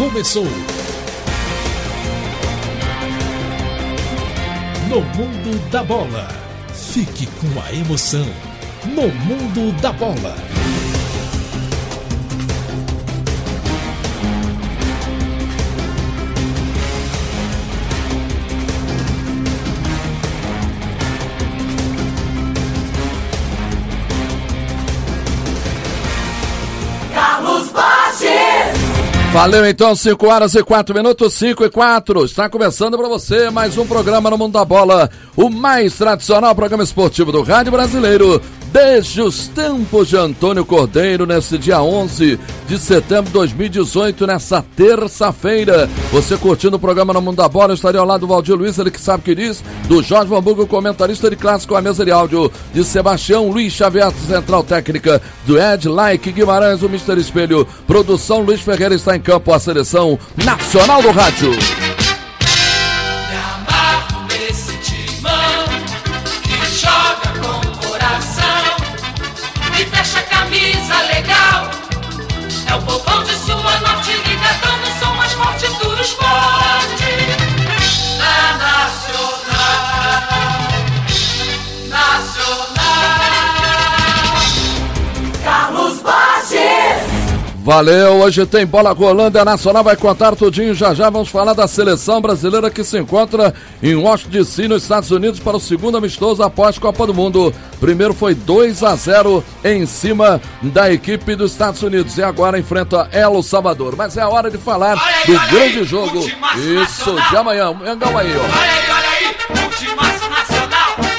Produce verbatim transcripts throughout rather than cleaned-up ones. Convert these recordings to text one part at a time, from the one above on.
começou. No Mundo da Bola. Fique com a emoção. No Mundo da Bola. Valeu então, cinco horas e quatro minutos, cinco e quatro. Está começando para você mais um programa no Mundo da Bola, o mais tradicional programa esportivo do rádio brasileiro, desde os tempos de Antônio Cordeiro, nesse dia onze de setembro de dois mil e dezoito, nessa terça-feira. Você curtindo o programa no Mundo da Bola, eu estaria ao lado do Valdir Luiz, ele que sabe o que diz, do Jorge Vanburgo, comentarista de clássico, a mesa de áudio de Sebastião Luiz Xavier, central técnica do Ed Like Guimarães, o mister Espelho, produção Luiz Ferreira, está em campo a seleção nacional do rádio. É o povão de sua norte ligadão no som mais forte do esporte. É nacional, nacional. Carlos Bages. Valeu, hoje tem bola rolando, a Nacional vai contar tudinho, já já vamos falar da seleção brasileira que se encontra em Washington D C, nos Estados Unidos, para o segundo amistoso após Copa do Mundo. Primeiro foi dois a zero em cima da equipe dos Estados Unidos e agora enfrenta El Salvador. Mas é a hora de falar aí, do grande aí, jogo, isso, nacional. de amanhã. Mengão aí, ó. Olha aí, olha aí, ultimaço nacional.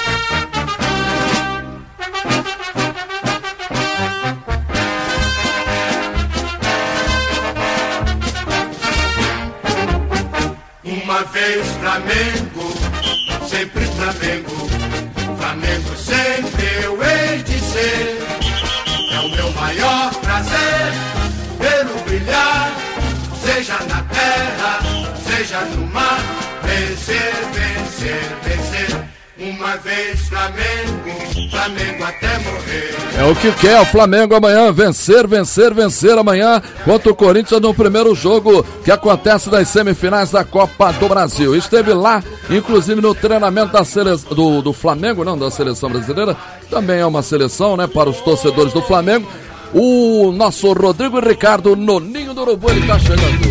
Uma vez Flamengo, sempre Flamengo, Flamengo sempre eu hei de ser. É o meu maior prazer vê-lo brilhar, seja na terra, seja no mar, vencer, vencer, vencer. Uma vez Flamengo, Flamengo até morrer. É o que quer o Flamengo amanhã, vencer, vencer, vencer amanhã contra o Corinthians no primeiro jogo que acontece nas semifinais da Copa do Brasil. Esteve lá, inclusive no treinamento da sele... do, do Flamengo, não da seleção brasileira, que também é uma seleção, né, para os torcedores do Flamengo. O nosso Rodrigo Ricardo, no Ninho do Urubu, ele tá chegando.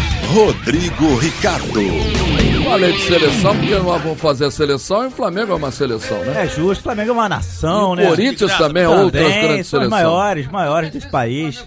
Rodrigo Ricardo. Falei de seleção, porque nós vamos fazer a seleção e o Flamengo é uma seleção, né? É justo, o Flamengo é uma nação, e o né? Corinthians também é também, outras grandes são seleções. os maiores, maiores desse país.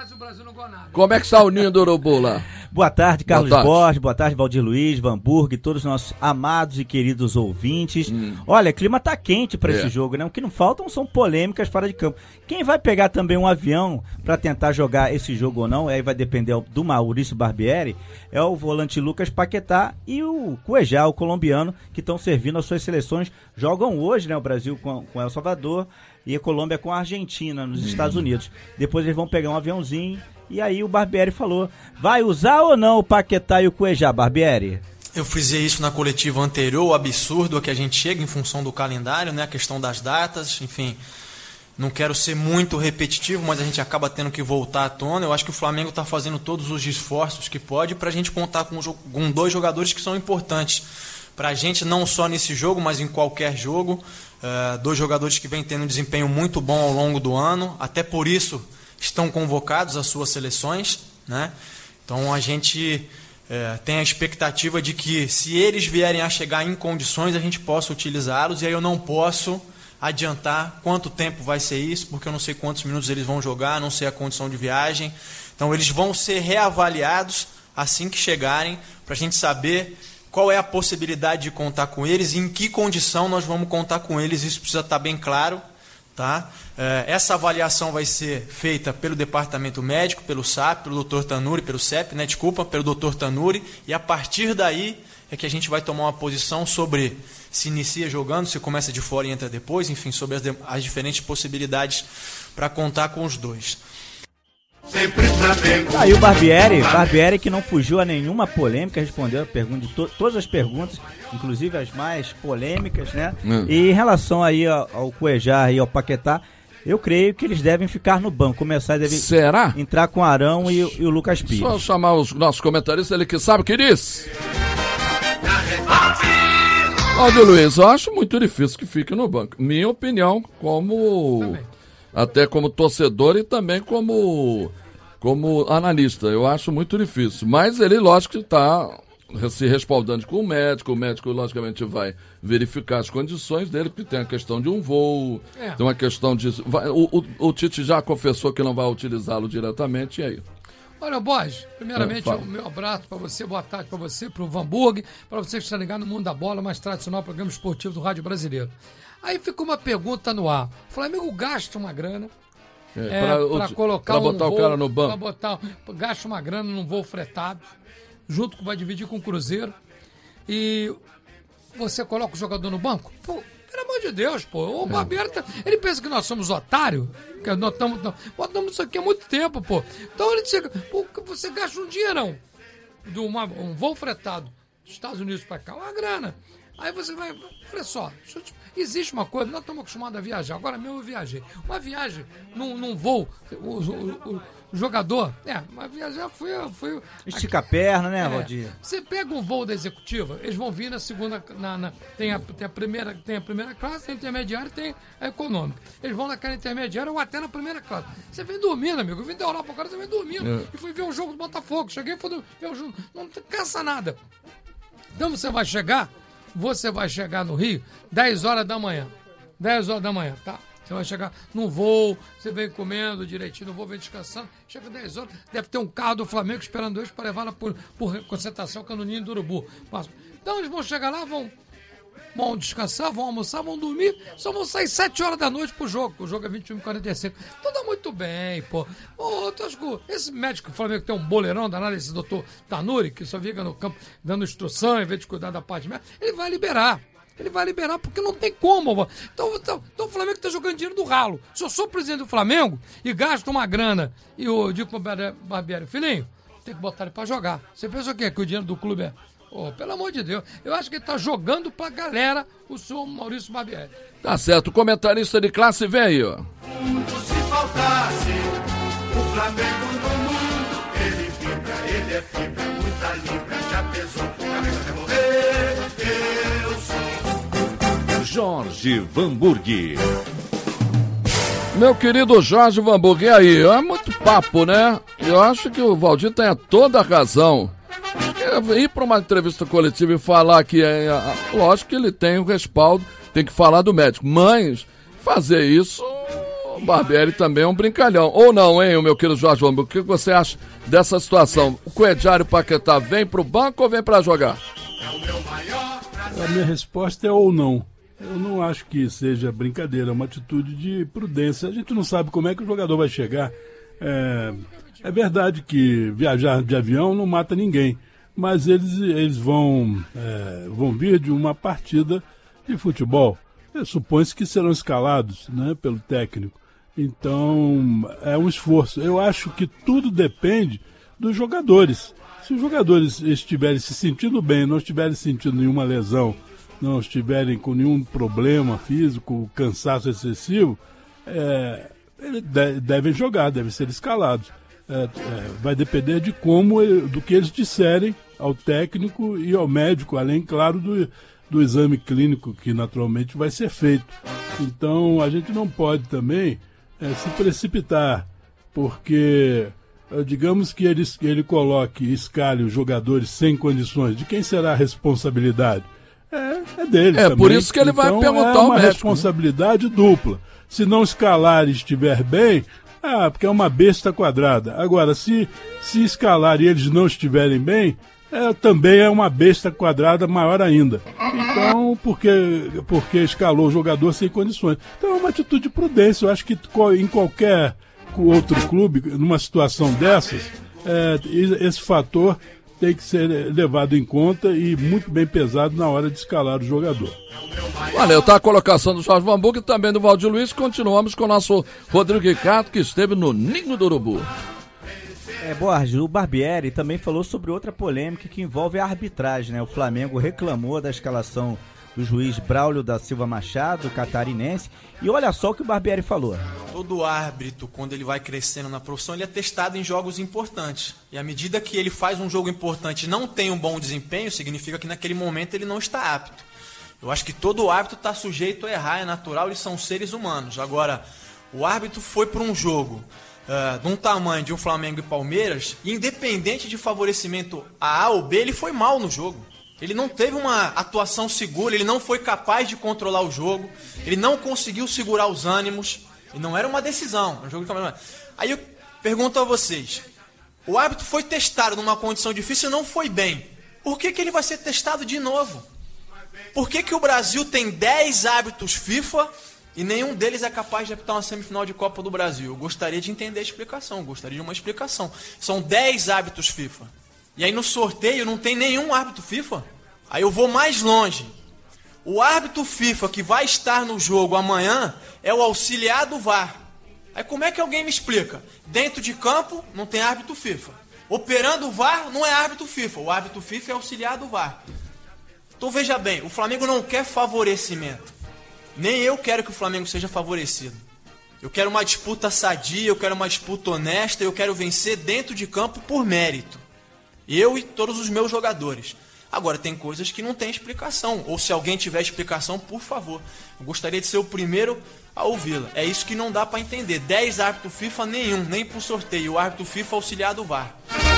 Como é que está o Ninho do Urubu lá? Boa tarde, Carlos Boa tarde. Borges, boa tarde, Valdir Luiz, Vanburg, todos os nossos amados e queridos ouvintes. Hum. Olha, o clima tá quente para é. esse jogo, né? O que não faltam são polêmicas fora de campo. Quem vai pegar também um avião para tentar jogar esse jogo ou não, aí vai depender do Maurício Barbieri, é o volante Lucas Paquetá e o Cuejá, o colombiano, que estão servindo as suas seleções. Jogam hoje, né? O Brasil com, com El Salvador e a Colômbia com a Argentina, nos hum. Estados Unidos. Depois eles vão pegar um aviãozinho. E aí o Barbieri falou, vai usar ou não o Paquetá e o Cuejá, Barbieri? Eu frisei isso na coletiva anterior, o absurdo a que a gente chega em função do calendário, né, a questão das datas, enfim. Não quero ser muito repetitivo, mas a gente acaba tendo que voltar à tona. Eu acho que o Flamengo está fazendo todos os esforços que pode para a gente contar com, com dois jogadores que são importantes para a gente, não só nesse jogo, mas em qualquer jogo. Uh, dois jogadores que vêm tendo um desempenho muito bom ao longo do ano, até por isso estão convocados às suas seleções, né? Então a gente é, tem a expectativa de que, se eles vierem a chegar em condições, a gente possa utilizá-los. E aí eu não posso adiantar quanto tempo vai ser isso, porque eu não sei quantos minutos eles vão jogar, não sei a condição de viagem. Então eles vão ser reavaliados assim que chegarem, para a gente saber qual é a possibilidade de contar com eles e em que condição nós vamos contar com eles. Isso precisa estar bem claro. Tá? Essa avaliação vai ser feita pelo departamento médico, pelo S A P, pelo doutor Tanuri, pelo C E P, né? Desculpa, pelo doutor Tanuri, e a partir daí é que a gente vai tomar uma posição sobre se inicia jogando, se começa de fora e entra depois, enfim, sobre as, de, as diferentes possibilidades para contar com os dois. Sempre Flamengo. Aí o Barbieri, Barbieri que não fugiu a nenhuma polêmica, respondeu a pergunta de to- todas as perguntas, inclusive as mais polêmicas, né? Hum. E em relação aí ao, ao Cuejá e ao Paquetá, Eu creio que eles devem ficar no banco, começar devem Será? entrar com o Arão e, e o Lucas Pires. Só chamar os nossos comentaristas, ele que sabe o que diz. Cláudio Luiz, eu acho muito difícil que fique no banco. Minha opinião, como também. Até como torcedor e também como, como analista. Eu acho muito difícil. Mas ele, lógico, que está se respaldando com o médico. O médico, logicamente, vai verificar as condições dele, porque tem a questão de um voo, é. tem uma questão de... Vai, o, o, o Tite já confessou que não vai utilizá-lo diretamente, e aí? Olha, Borges, primeiramente, o meu abraço para você, boa tarde para você, para o Vanburg, para você que está ligado no Mundo da Bola, mais tradicional programa esportivo do Rádio Brasileiro. Aí fica uma pergunta no ar. O Flamengo gasta uma grana é, é, para colocar pra botar um voo, o cara no banco. Para botar, gasta uma grana num voo fretado, junto com vai dividir com o Cruzeiro, e você coloca o jogador no banco? Pô, pelo amor de Deus, pô. O Barbieri, tá, ele pensa que nós somos otários? Que nós estamos. Botamos isso aqui há muito tempo, pô. Então ele chega. Pô, você gasta um dinheirão de uma, um voo fretado dos Estados Unidos para cá, uma grana. Aí você vai. Olha só, te, existe uma coisa, nós estamos acostumados a viajar. Agora mesmo eu viajei. Uma viagem num, num voo. O, o, o, O jogador, é, mas viajar foi... foi Estica a perna, né, é, Valdir? Você pega um voo da executiva, eles vão vir na segunda... Na, na, tem, a, tem, a primeira, tem a primeira classe, tem a intermediária e tem a econômica. Eles vão naquela intermediária ou até na primeira classe. Você vem dormindo, amigo. Eu vim da Europa agora, você vem dormindo. É. E fui ver o jogo do Botafogo. Cheguei e fui ver o jogo. Não cansa nada. Então você vai chegar, você vai chegar no Rio dez horas da manhã. dez horas da manhã, tá? Você vai chegar num voo, você vem comendo direitinho, no voo vem descansando, chega dez horas, deve ter um carro do Flamengo esperando eles para levar lá por, por concentração, que é no Ninho do Urubu. Então eles vão chegar lá, vão, vão descansar, vão almoçar, vão dormir, só vão sair sete horas da noite pro jogo, o jogo é vinte e um e quarenta e cinco. Então dá muito bem, pô. Ô, Tosco, esse médico do Flamengo tem um boleirão danado, esse doutor Tanuri, que só fica no campo dando instrução, em vez de cuidar da parte médica, ele vai liberar. Ele vai liberar porque não tem como. Então, então, então o Flamengo está jogando dinheiro do ralo. Se eu sou presidente do Flamengo e gasto uma grana e eu digo para o Barbieri, filhinho, tem que botar ele para jogar. Você pensa o quê? Que o dinheiro do clube é? Oh, pelo amor de Deus. Eu acho que ele está jogando para a galera, o senhor Maurício Barbieri. Tá certo. O comentarista de classe vem aí, ó. Se faltasse o Flamengo no mundo, ele vibra, ele é fibra, muita libra, já pesou, cabeça até morrer, eu sou. Jorge Vanburg. Meu querido Jorge Vanburg, e aí? É muito papo, né? Eu acho que o Valdir tem toda a razão. Ir para uma entrevista coletiva e falar que é... Lógico que ele tem o respaldo, tem que falar do médico. Mas fazer isso, o Barbieri também é um brincalhão. Ou não, hein, meu querido Jorge Vanburg? O que você acha dessa situação? O Coediário Paquetá vem pro banco ou vem para jogar? A minha resposta é ou não. Eu não acho que seja brincadeira, é uma atitude de prudência. A gente não sabe como é que o jogador vai chegar. É, é verdade que viajar de avião não mata ninguém, mas eles, eles vão, é, vão vir de uma partida de futebol. Supõe-se que serão escalados, né, pelo técnico. Então, é um esforço. Eu acho que tudo depende dos jogadores. Se os jogadores estiverem se sentindo bem, não estiverem sentindo nenhuma lesão, não estiverem com nenhum problema físico, cansaço excessivo, é, eles devem jogar, devem ser escalados. É, é, vai depender de como, do que eles disserem ao técnico e ao médico, além, claro, do, do exame clínico que naturalmente vai ser feito. Então, a gente não pode também é, se precipitar, porque, digamos que ele, ele coloque e escale os jogadores sem condições, de quem será a responsabilidade? É, é dele É, também. por isso que ele vai então, perguntar é ao uma médico, responsabilidade né? dupla. Se não escalar e estiver bem, ah, porque é uma besta quadrada. Agora, se, se escalar e eles não estiverem bem, é, também é uma besta quadrada maior ainda. Então, porque, porque escalou o jogador sem condições. Então é uma atitude de prudência. Eu acho que em qualquer outro clube, numa situação dessas, é, esse fator tem que ser levado em conta e muito bem pesado na hora de escalar o jogador. Valeu, tá a colocação do Jorge Vanburg e também do Valdir Luiz. Continuamos com o nosso Rodrigo Ricardo, que esteve no Ninho do Urubu. É, Borges, o Barbieri também falou sobre outra polêmica que envolve a arbitragem, né? O Flamengo reclamou da escalação do juiz Braulio da Silva Machado, catarinense. E olha só o que o Barbieri falou. Todo árbitro, quando ele vai crescendo na profissão, ele é testado em jogos importantes. E à medida que ele faz um jogo importante e não tem um bom desempenho, significa que naquele momento ele não está apto. Eu acho que todo árbitro está sujeito a errar, é natural, eles são seres humanos. Agora, o árbitro foi para um jogo uh, de um tamanho de um Flamengo e Palmeiras, e independente de favorecimento a A ou B, ele foi mal no jogo. Ele não teve uma atuação segura, ele não foi capaz de controlar o jogo, ele não conseguiu segurar os ânimos, e não era uma decisão. Um jogo de... Aí eu pergunto a vocês, o árbitro foi testado numa condição difícil e não foi bem. Por que que ele vai ser testado de novo? Por que que o Brasil tem dez árbitros FIFA e nenhum deles é capaz de apitar uma semifinal de Copa do Brasil? Eu gostaria de entender a explicação, eu gostaria de uma explicação. São dez árbitros FIFA. E aí no sorteio não tem nenhum árbitro FIFA? Aí eu vou mais longe. O árbitro FIFA que vai estar no jogo amanhã é o auxiliar do V A R. Aí como é que alguém me explica? Dentro de campo não tem árbitro FIFA. Operando o V A R não é árbitro FIFA. O árbitro FIFA é auxiliar do V A R. Então veja bem, o Flamengo não quer favorecimento. Nem eu quero que o Flamengo seja favorecido. Eu quero uma disputa sadia, eu quero uma disputa honesta, eu quero vencer dentro de campo por mérito. Eu e todos os meus jogadores. Agora, tem coisas que não tem explicação. Ou se alguém tiver explicação, por favor. Eu gostaria de ser o primeiro a ouvi-la. É isso que não dá para entender. dez árbitros FIFA, nenhum, nem por sorteio. O árbitro FIFA auxiliar do V A R.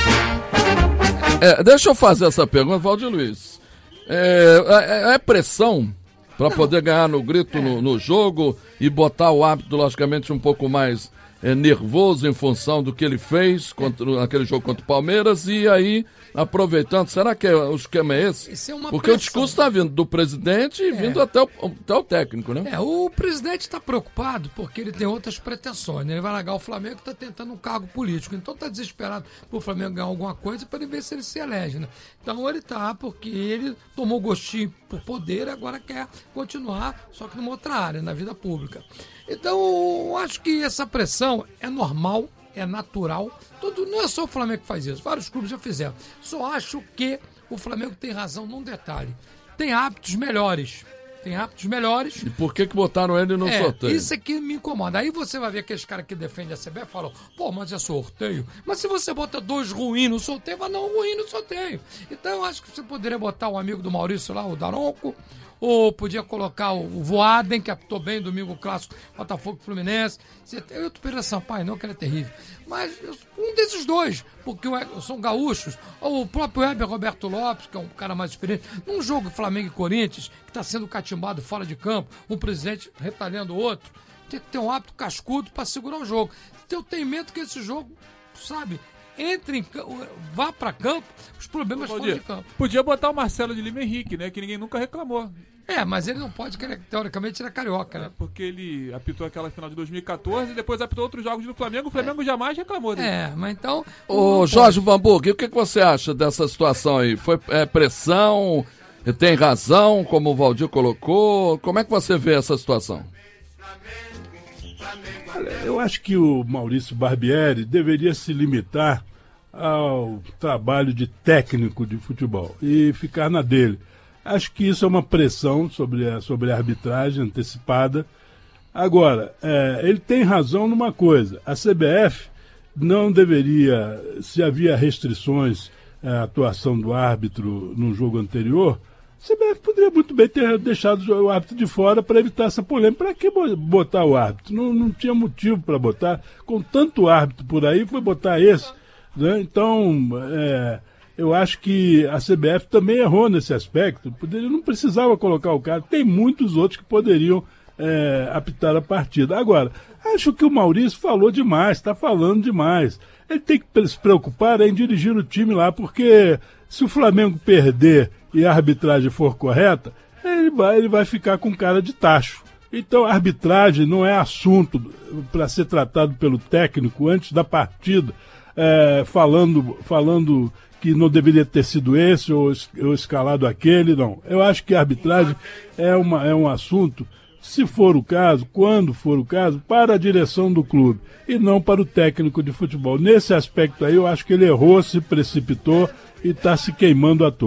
É, deixa eu fazer essa pergunta, Valdir Luiz. É, é, é pressão para poder ganhar no grito no, no jogo e botar o árbitro, logicamente, um pouco mais é, nervoso em função do que ele fez contra, naquele jogo contra o Palmeiras, e aí, aproveitando, será que é, o esquema é esse? Isso é uma Porque pressão. o discurso está vindo do presidente e É. vindo até o, até o técnico, né? É, o presidente está preocupado porque ele tem outras pretensões, né? Ele vai largar o Flamengo e está tentando um cargo político. Então está desesperado para o Flamengo ganhar alguma coisa para ele ver se ele se elege, né? Então ele está porque ele tomou gostinho por poder e agora quer continuar, só que numa outra área, na vida pública. Então eu acho que essa pressão é normal, é natural. Todo, não é só o Flamengo que faz isso, vários clubes já fizeram. Só acho que o Flamengo tem razão num detalhe. Tem hábitos melhores. Tem hábitos melhores. E por que que botaram ele no É, sorteio? isso aqui me incomoda. Aí você vai ver aqueles caras que defendem a C B F e falam, pô, mas é sorteio. Mas se você bota dois ruins no sorteio, vai não ruim no sorteio. Então eu acho que você poderia botar o amigo do Maurício lá, o Daronco, ou podia colocar o Voaden, que apitou bem domingo clássico, Botafogo e Fluminense. Você tem outro Pereira Sampaio, não, que ele é terrível. Mas um desses dois, porque são gaúchos, ou o próprio Heber Roberto Lopes, que é um cara mais experiente, num jogo Flamengo e Corinthians, que está sendo catimbado fora de campo, um presidente retalhando o outro, tem que ter um hábito cascudo para segurar o jogo. Então eu tenho medo que esse jogo, sabe, entre em campo, vá para campo, os problemas Bom fora dia. de campo. Podia botar o Marcelo de Lima Henrique, né? Que ninguém nunca reclamou. É, mas ele não pode, que ele, teoricamente ele é carioca, né? Porque ele apitou aquela final de dois mil e catorze e depois apitou outros jogos do Flamengo. O Flamengo jamais reclamou dele. É, mas então... Ô, Jorge Vanburg, o que que você acha dessa situação aí? Foi é, pressão? Tem razão, como o Valdir colocou? Como é que você vê essa situação? Olha, eu acho que o Maurício Barbieri deveria se limitar ao trabalho de técnico de futebol e ficar na dele. Acho que isso é uma pressão sobre a, sobre a arbitragem antecipada. Agora, é, ele tem razão numa coisa. A C B F não deveria, se havia restrições à atuação do árbitro no jogo anterior, a C B F poderia muito bem ter deixado o árbitro de fora para evitar essa polêmica. Para que botar o árbitro? Não, não tinha motivo para botar. Com tanto árbitro por aí, foi botar esse. Né? Então, é, eu acho que a C B F também errou nesse aspecto. Poderia, não precisava colocar o cara. Tem muitos outros que poderiam é, apitar a partida. Agora, acho que o Maurício falou demais, está falando demais. Ele tem que se preocupar em dirigir o time lá, porque se o Flamengo perder e a arbitragem for correta, ele vai, ele vai ficar com cara de tacho. Então, a arbitragem não é assunto para ser tratado pelo técnico antes da partida, é, falando, falando que não deveria ter sido esse ou, ou escalado aquele, não. Eu acho que a arbitragem é, uma, é um assunto, se for o caso, quando for o caso, para a direção do clube e não para o técnico de futebol. Nesse aspecto aí, eu acho que ele errou, se precipitou e está se queimando à toa.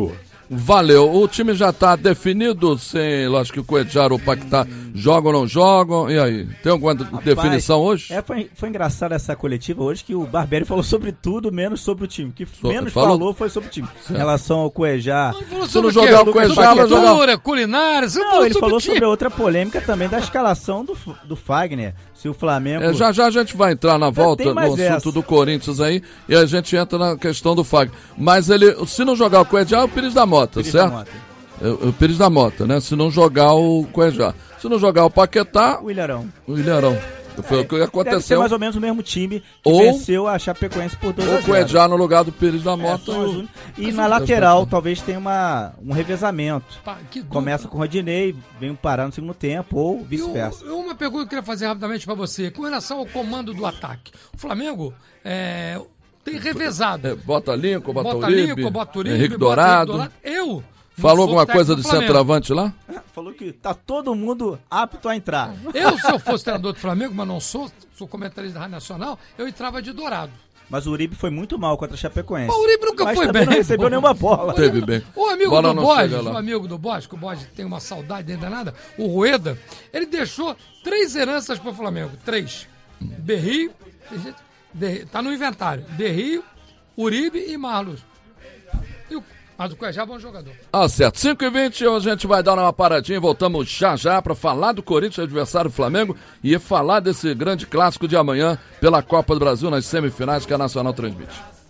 Valeu. O time já está definido, sem, lógico que o Cuejá ou o Paquetá jogam ou não jogam, e aí? Tem alguma Rapaz, definição hoje? É, foi, foi engraçado essa coletiva hoje que o Barbieri falou sobre tudo, menos sobre o time. O que so, menos falou? falou foi sobre o time. Certo. Em relação ao Cuejá. Se não jogar o Cuejá, vai jogar culinária. Não, não ele falou sobre outra polêmica também da escalação do, do Fagner. Se o Flamengo... É, já já a gente vai entrar na volta no assunto essa. do Corinthians aí, e a gente entra na questão do Fagner. Mas ele, se não jogar o Cuejá, é o Pires da Mota, Pires certo? Da Mota. É, o Pires da Mota, né? Se não jogar o Cuejá. Se não jogar o Paquetá... O Ilharão. O Ilharão. Foi é, o que aconteceu. Deve ser mais ou menos o mesmo time que ou, venceu a Chapecoense por dois a zero. Ou o Cuejá no lugar do Pires da Mota. É, o... E na lateral talvez tenha uma, um revezamento. Pá, Começa com o Rodinei, vem parar no segundo tempo, ou vice-versa. Uma pergunta que eu queria fazer rapidamente para você. Com relação ao comando do ataque. O Flamengo é, tem revezado. É, bota Lincoln, bota, bota Uribe, Lincoln, bota Uribe, Henrique Dourado. Dourado. Eu... Falou alguma coisa do centroavante lá? Falou que tá todo mundo apto a entrar. Eu, se eu fosse treinador do Flamengo, mas não sou, sou comentarista da Rádio Nacional, eu entrava de Dourado. Mas o Uribe foi muito mal contra a Chapecoense. O Uribe nunca mas foi bem. Não recebeu nenhuma bola. Teve bem. O amigo bola do Borges, o amigo do Borges, que o Borges tem uma saudade ainda nada, o Rueda, ele deixou três heranças pro Flamengo. Três. Berrio, tá no inventário. Berrio, Uribe e Marlos. E o Mas o Cuejá é bom jogador. Ah, certo. cinco e vinte, a gente vai dar uma paradinha e voltamos já já para falar do Corinthians, adversário do Flamengo, e falar desse grande clássico de amanhã pela Copa do Brasil nas semifinais que a Nacional transmite.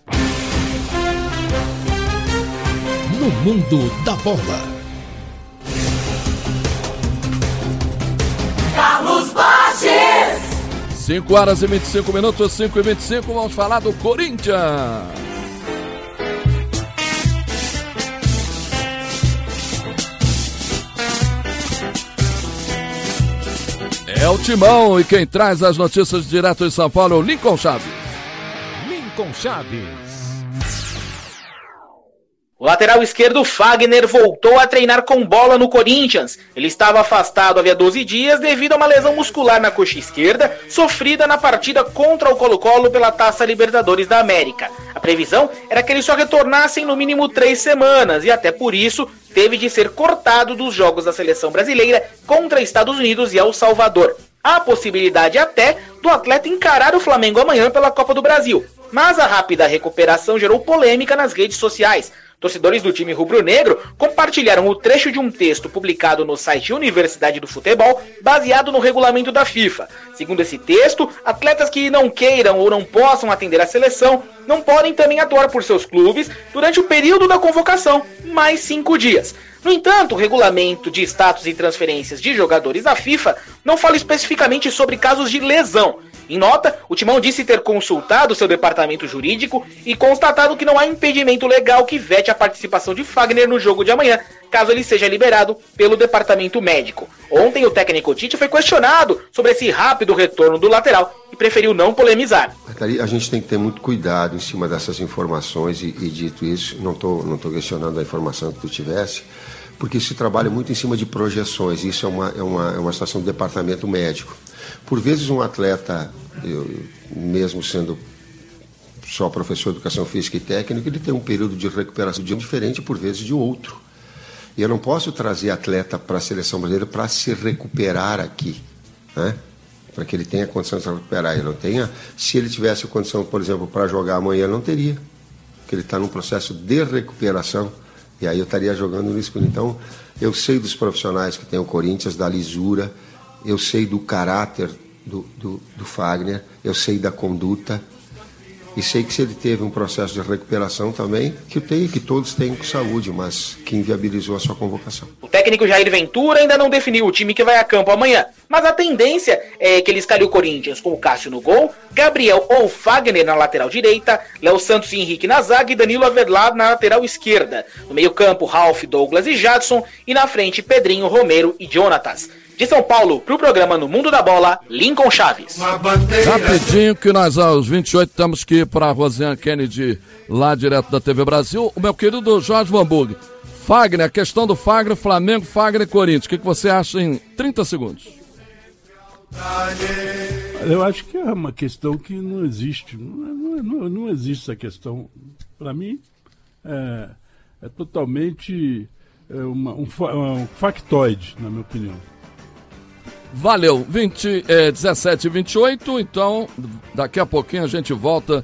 No mundo da bola. Carlos Borges! cinco horas e vinte e cinco minutos, cinco e vinte e cinco, vamos falar do Corinthians. É o Timão, e quem traz as notícias direto de São Paulo é o Lincoln Chaves. Lincoln Chaves. O lateral esquerdo Fagner voltou a treinar com bola no Corinthians. Ele estava afastado havia doze dias devido a uma lesão muscular na coxa esquerda, sofrida na partida contra o Colo-Colo pela Taça Libertadores da América. A previsão era que ele só retornasse em no mínimo três semanas, e até por isso teve de ser cortado dos jogos da seleção brasileira contra Estados Unidos e El Salvador. Há a possibilidade até do atleta encarar o Flamengo amanhã pela Copa do Brasil. Mas a rápida recuperação gerou polêmica nas redes sociais. Torcedores do time rubro-negro compartilharam o trecho de um texto publicado no site Universidade do Futebol, baseado no regulamento da FIFA. Segundo esse texto, atletas que não queiram ou não possam atender a seleção não podem também atuar por seus clubes durante o período da convocação, mais cinco dias. No entanto, o regulamento de status e transferências de jogadores da FIFA não fala especificamente sobre casos de lesão. Em nota, o Timão disse ter consultado seu departamento jurídico e constatado que não há impedimento legal que vete a participação de Fagner no jogo de amanhã, caso ele seja liberado pelo departamento médico. Ontem, o técnico Tite foi questionado sobre esse rápido retorno do lateral e preferiu não polemizar. A gente tem que ter muito cuidado em cima dessas informações e, e dito isso, não estou não tô questionando a informação que tu tivesse, porque se trabalha muito em cima de projeções, isso é uma, é uma, é uma situação do departamento médico. Por vezes um atleta, eu, mesmo sendo só professor de educação física e técnica, ele tem um período de recuperação diferente por vezes de outro. E eu não posso trazer atleta para a seleção brasileira para se recuperar aqui, né? Para que ele tenha condição de se recuperar. Ele não tenha, se ele tivesse condição, por exemplo, para jogar amanhã, ele não teria. Porque ele está num processo de recuperação. E aí eu estaria jogando no escuro. Então, eu sei dos profissionais que tem o Corinthians, da lisura, eu sei do caráter do, do, do Fagner, eu sei da conduta, e sei que se ele teve um processo de recuperação também, que eu tenho, que todos têm com saúde, mas que inviabilizou a sua convocação. O técnico Jair Ventura ainda não definiu o time que vai a campo amanhã, mas a tendência é que ele escale o Corinthians com o Cássio no gol, Gabriel ou Fagner na lateral direita, Léo Santos e Henrique na zaga e Danilo Avelar na lateral esquerda. No meio campo, Ralf, Douglas e Jadson, e na frente, Pedrinho, Romero e Jonatas. De São Paulo, para o programa No Mundo da Bola, Lincoln Chaves. Rapidinho que nós aos vinte e oito temos que ir para a Rosiane Kennedy, lá direto da T V Brasil. O meu querido Jorge Van Burg, Fagner, a questão do Fagner, Flamengo, Fagner e Corinthians. O que, que você acha em trinta segundos? Eu acho que é uma questão que não existe. Não, não, não existe essa questão. Para mim, é, é totalmente é, uma, um, um factoide, na minha opinião. Valeu, vinte, é, dezessete e vinte e oito, então daqui a pouquinho a gente volta.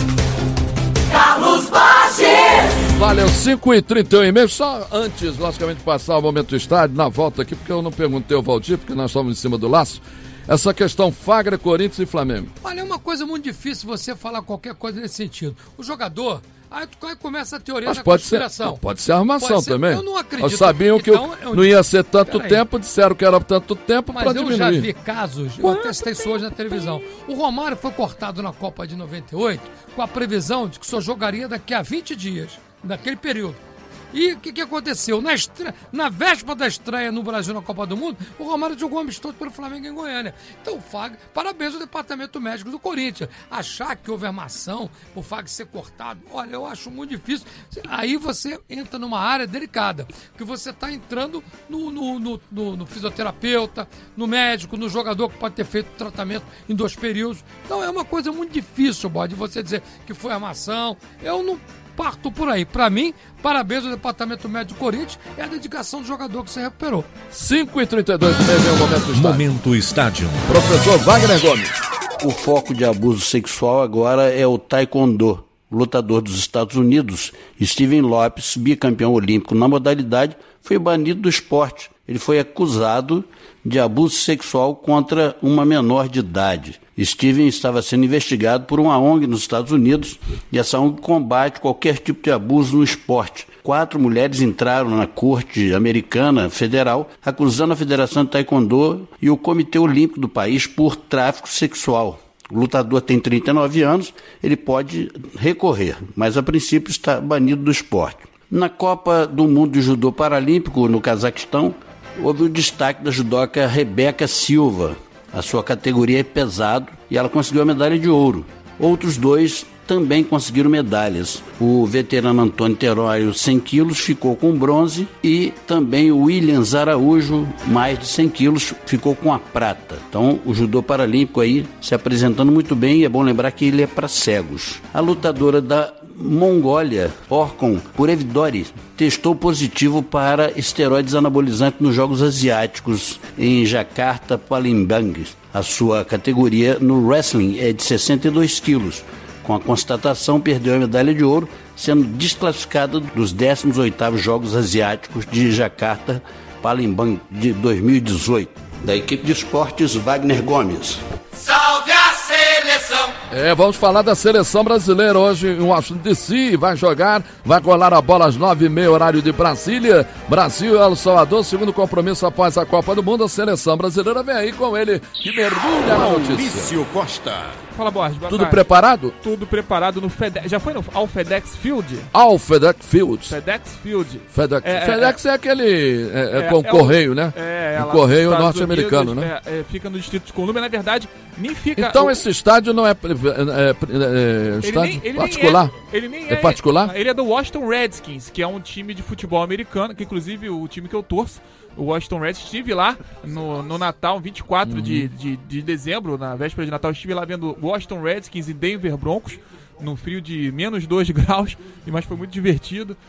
Carlos Borges! Valeu, cinco e trinta e um e meio, só antes, logicamente, de passar o momento do estádio, na volta aqui, porque eu não perguntei ao Valdir, porque nós estamos em cima do laço, essa questão Fagner, Corinthians e Flamengo. Olha, é uma coisa muito difícil você falar qualquer coisa nesse sentido. O jogador... Aí começa a teoria Mas da pode conspiração. ser, não, pode ser armação pode ser, também. Eu não acredito. Eles sabiam que então, eu, não ia ser tanto Peraí. tempo, disseram que era tanto tempo para diminuir. Mas eu já vi casos, eu testei isso hoje na televisão. O Romário foi cortado na Copa de noventa e oito com a previsão de que só jogaria daqui a vinte dias, naquele período. E o que, que aconteceu? Na, estre... Na véspera da estreia no Brasil na Copa do Mundo, o Romário jogou um amistoso pelo Flamengo em Goiânia. Então o Fagner, parabéns ao departamento médico do Corinthians. Achar que houve armação, o Fagner ser cortado, olha, eu acho muito difícil. Aí você entra numa área delicada, que você está entrando no, no, no, no, no fisioterapeuta, no médico, no jogador que pode ter feito tratamento em dois períodos. Então é uma coisa muito difícil, Bode, você dizer que foi armação. Eu não... parto por aí. Pra mim, parabéns ao Departamento Médico do Corinthians, é a dedicação do jogador que se recuperou. cinco e trinta e dois, é o momento estádio. Momento estádio. Professor Wagner Gomes. O foco de abuso sexual agora é o taekwondo. O lutador dos Estados Unidos, Steven Lopes, bicampeão olímpico na modalidade, foi banido do esporte. Ele foi acusado de abuso sexual contra uma menor de idade. Steven estava sendo investigado por uma O N G nos Estados Unidos e essa O N G combate qualquer tipo de abuso no esporte. Quatro mulheres entraram na Corte Americana Federal acusando a Federação de Taekwondo e o Comitê Olímpico do país por tráfico sexual. O lutador tem trinta e nove anos, ele pode recorrer, mas a princípio está banido do esporte. Na Copa do Mundo de Judô Paralímpico no Cazaquistão, houve o destaque da judoca Rebeca Silva. A sua categoria é pesado e ela conseguiu a medalha de ouro. Outros dois também conseguiram medalhas. O veterano Antônio Terório, cem quilos, ficou com bronze e também o Williams Araújo, mais de cem quilos, ficou com a prata. Então, o judô paralímpico aí se apresentando muito bem e é bom lembrar que ele é para cegos. A lutadora da Mongólia, Orkon Purevidori, testou positivo para esteroides anabolizantes nos Jogos Asiáticos em Jakarta, Palembang. A sua categoria no wrestling é de sessenta e dois quilos. Com a constatação, perdeu a medalha de ouro, sendo desclassificada dos décimos oitavos Jogos Asiáticos de Jakarta, Palembang de dois mil e dezoito. Da equipe de esportes, Wagner Gomes. Salve a seleção! É, vamos falar da seleção brasileira hoje em Washington D C, vai jogar, vai rolar a bola às nove e meia, horário de Brasília, Brasil e El Salvador, segundo compromisso após a Copa do Mundo, a seleção brasileira vem aí com ele, que mergulha na notícia. Maurício Costa. Fala, Borges. Tudo tarde. preparado? Tudo preparado no FedEx. Já foi no, ao FedEx Field? Ao FedEx Field. FedEx Field. FedEx, é, FedEx é, é aquele, é, é, é com é correio, o, né? É, um correio norte-americano, Unidos, né? É, é, fica no Distrito de Colômbia, na verdade, nem fica... Então o, esse estádio não é, é, é, é estádio nem, ele particular? É, ele nem é, é particular? Ele é do Washington Redskins, que é um time de futebol americano, que inclusive o time que eu torço, o Washington Redskins, estive lá no, no Natal, vinte e quatro uhum. de, de, de dezembro, na véspera de Natal, estive lá vendo Washington Redskins e Denver Broncos, no frio de menos dois graus, mas foi muito divertido.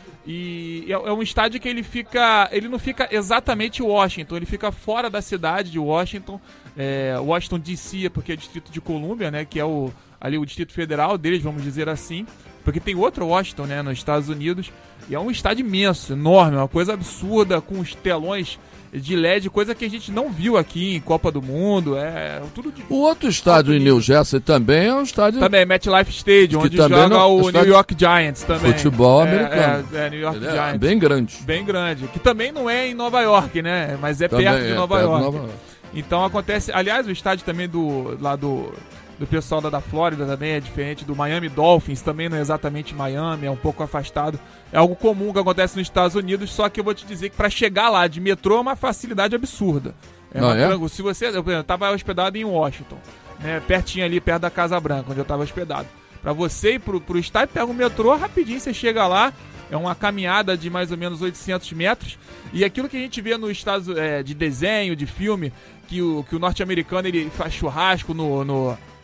E é, é um estádio que ele fica, ele não fica exatamente Washington, ele fica fora da cidade de Washington, é, Washington D C, porque é Distrito de Colômbia, né, que é o, ali o Distrito Federal deles, vamos dizer assim, porque tem outro Washington, né, nos Estados Unidos. E é um estádio imenso, enorme, uma coisa absurda, com os telões de L E D, coisa que a gente não viu aqui em Copa do Mundo. É tudo de... O outro estádio em New Jersey também é um estádio... Também, MetLife Stadium, onde joga não... o New York Giants também. Futebol é, americano. É, é, New York Ele Giants. É bem grande. Bem grande. Que também não é em Nova York, né? Mas é também perto de é, Nova, perto York. Nova York. Então acontece... Aliás, o estádio também do... lá do... do pessoal da, da Flórida também é diferente do Miami Dolphins, também não é exatamente Miami, é um pouco afastado. É algo comum que acontece nos Estados Unidos, só que eu vou te dizer que para chegar lá de metrô é uma facilidade absurda. É não uma, é? Se você, eu estava hospedado em Washington, né, pertinho ali, perto da Casa Branca, onde eu estava hospedado. Para você ir pro, pro estádio, pega o metrô, rapidinho você chega lá, é uma caminhada de mais ou menos oitocentos metros, e aquilo que a gente vê nos Estados é, de desenho, de filme, que o, que o norte-americano ele faz churrasco no... no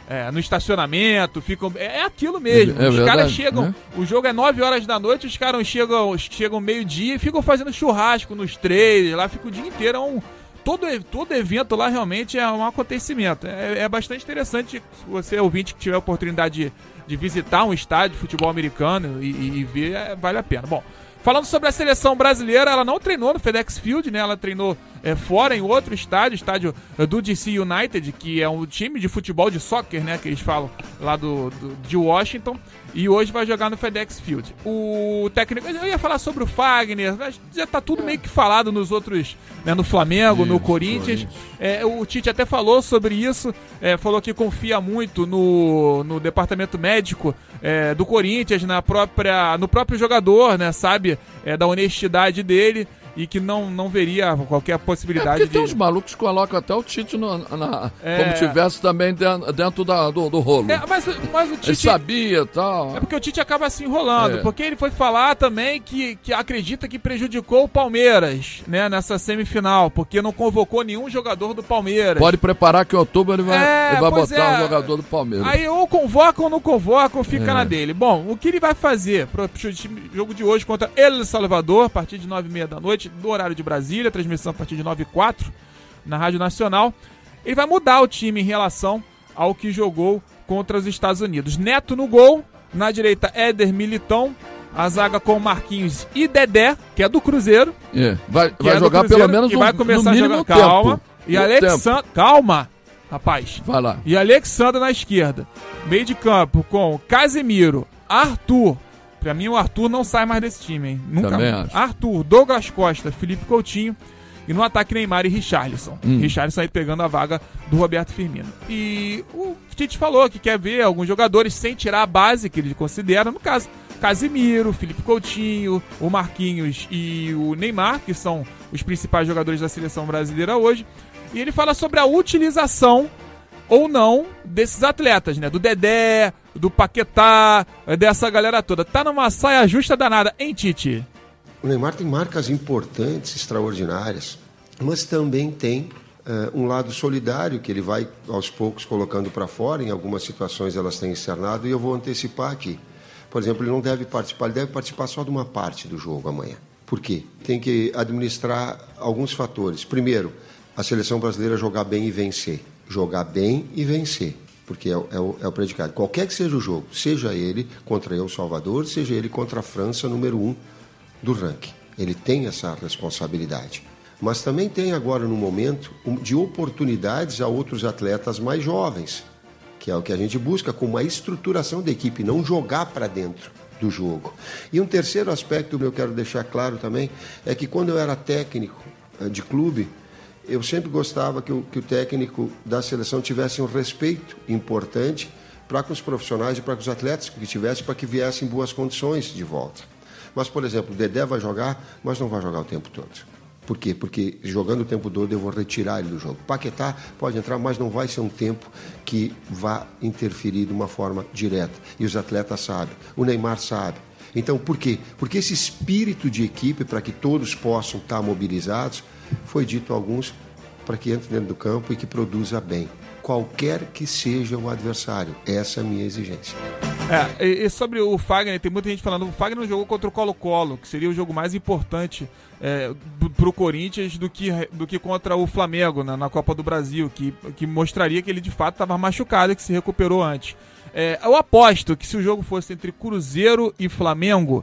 é, no estacionamento, ficam. É, é aquilo mesmo. É os verdade, caras chegam. né? O jogo é nove horas da noite, os caras chegam, chegam meio-dia e ficam fazendo churrasco nos trailers, lá fica o dia inteiro. É um, todo, todo evento lá realmente é um acontecimento. É, é bastante interessante se você, ouvinte, que tiver a oportunidade de, de visitar um estádio de futebol americano e, e, e ver, é, vale a pena. Bom. Falando sobre a seleção brasileira, ela não treinou no FedEx Field, né? Ela treinou é, fora, em outro estádio, estádio é, do D C United, que é um time de futebol de soccer, né? Que eles falam lá do, do, de Washington. E hoje vai jogar no FedEx Field. O técnico... Eu ia falar sobre o Fagner, mas já tá tudo meio que falado nos outros... Né, no Flamengo, isso, no Corinthians. É, o Tite até falou sobre isso. É, falou que confia muito no, no departamento médico é, do Corinthians, na própria, no próprio jogador, né? Sabe? É, da honestidade dele. E que não, não veria qualquer possibilidade é porque de... tem uns malucos que colocam até o Tite no, na, É. como tivesse também dentro, dentro da, do, do rolo. É, mas, mas o Tite... Ele sabia e tal. É porque o Tite acaba se enrolando, É. porque ele foi falar também que, que acredita que prejudicou o Palmeiras, né, nessa semifinal, porque não convocou nenhum jogador do Palmeiras. Pode preparar que em outubro ele vai, É, ele vai pois botar é. um jogador do Palmeiras. Aí ou convocam ou não convocam, fica É. na dele. Bom, o que ele vai fazer pro jogo de hoje contra El Salvador, a partir de nove e meia da noite, do horário de Brasília, transmissão a partir de nove e quatro na Rádio Nacional, ele vai mudar o time em relação ao que jogou contra os Estados Unidos. Neto no gol, na direita Éder Militão, a zaga com Marquinhos e Dedé, que é do Cruzeiro. É. Vai, que vai é do jogar Cruzeiro, pelo menos e um, vai começar no a mínimo jogar, tempo. calma. E No Alexandre, calma, rapaz. Vai lá. E Alexandre na esquerda. Meio de campo com Casemiro, Arthur. Pra mim o Arthur não sai mais desse time, hein? Nunca Também mais. acho. Arthur, Douglas Costa, Felipe Coutinho. E no ataque Neymar e Richarlison. Hum. Richarlison aí pegando a vaga do Roberto Firmino. E o Tite falou que quer ver alguns jogadores sem tirar a base que ele considera. No caso, Casemiro, Felipe Coutinho, o Marquinhos e o Neymar, que são os principais jogadores da seleção brasileira hoje. E ele fala sobre a utilização ou não desses atletas, né? Do Dedé, do Paquetá, dessa galera toda. Tá numa saia justa danada, hein, Tite? O Neymar tem marcas importantes, extraordinárias, mas também tem uh, um lado solidário que ele vai, aos poucos, colocando para fora. Em algumas situações elas têm externado, e eu vou antecipar aqui. Por exemplo, ele não deve participar, ele deve participar só de uma parte do jogo amanhã. Por quê? Tem que administrar alguns fatores. Primeiro, a seleção brasileira jogar bem e vencer. Jogar bem e vencer, porque é o, é, o, é o predicado. Qualquer que seja o jogo, seja ele contra El Salvador, seja ele contra a França, número um do ranking. Ele tem essa responsabilidade. Mas também tem agora, no momento, de oportunidades a outros atletas mais jovens, que é o que a gente busca, com uma estruturação da equipe, não jogar para dentro do jogo. E um terceiro aspecto que eu quero deixar claro também, é que quando eu era técnico de clube, eu sempre gostava que o, que o técnico da seleção tivesse um respeito importante para com os profissionais e para com os atletas que tivessem, para que viessem em boas condições de volta. Mas, por exemplo, o Dedé vai jogar, mas não vai jogar o tempo todo. Por quê? Porque jogando o tempo todo eu vou retirar ele do jogo. Paquetá pode entrar, mas não vai ser um tempo que vá interferir de uma forma direta. E os atletas sabem, o Neymar sabe. Então, por quê? Porque esse espírito de equipe, para que todos possam estar mobilizados, foi dito a alguns para que entre dentro do campo e que produza bem, qualquer que seja o adversário. Essa é a minha exigência. É, e, e sobre o Fagner, tem muita gente falando, o Fagner não jogou contra o Colo-Colo, que seria o jogo mais importante é, do, pro Corinthians do que, do que contra o Flamengo na, na Copa do Brasil, que, que mostraria que ele de fato estava machucado e que se recuperou antes. É, eu aposto que se o jogo fosse entre Cruzeiro e Flamengo,